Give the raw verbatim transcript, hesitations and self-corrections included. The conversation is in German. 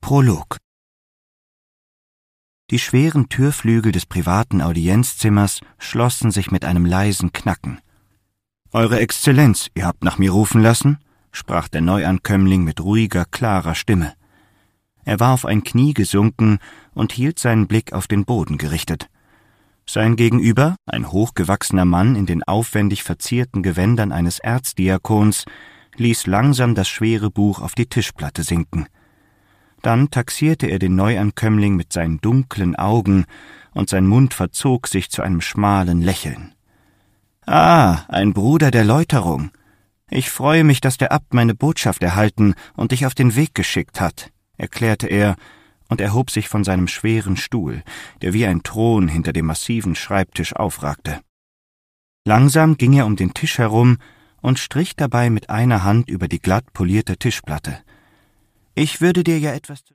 Prolog. Die schweren Türflügel des privaten Audienzzimmers schlossen sich mit einem leisen Knacken. »Eure Exzellenz, ihr habt nach mir rufen lassen?« sprach der Neuankömmling mit ruhiger, klarer Stimme. Er war auf ein Knie gesunken und hielt seinen Blick auf den Boden gerichtet. Sein Gegenüber, ein hochgewachsener Mann in den aufwendig verzierten Gewändern eines Erzdiakons, ließ langsam das schwere Buch auf die Tischplatte sinken. Dann taxierte er den Neuankömmling mit seinen dunklen Augen, und sein Mund verzog sich zu einem schmalen Lächeln. »Ah, ein Bruder der Läuterung. Ich freue mich, dass der Abt meine Botschaft erhalten und dich auf den Weg geschickt hat«, erklärte er und erhob sich von seinem schweren Stuhl, der wie ein Thron hinter dem massiven Schreibtisch aufragte. Langsam ging er um den Tisch herum und strich dabei mit einer Hand über die glatt polierte Tischplatte. »Ich würde dir ja etwas zu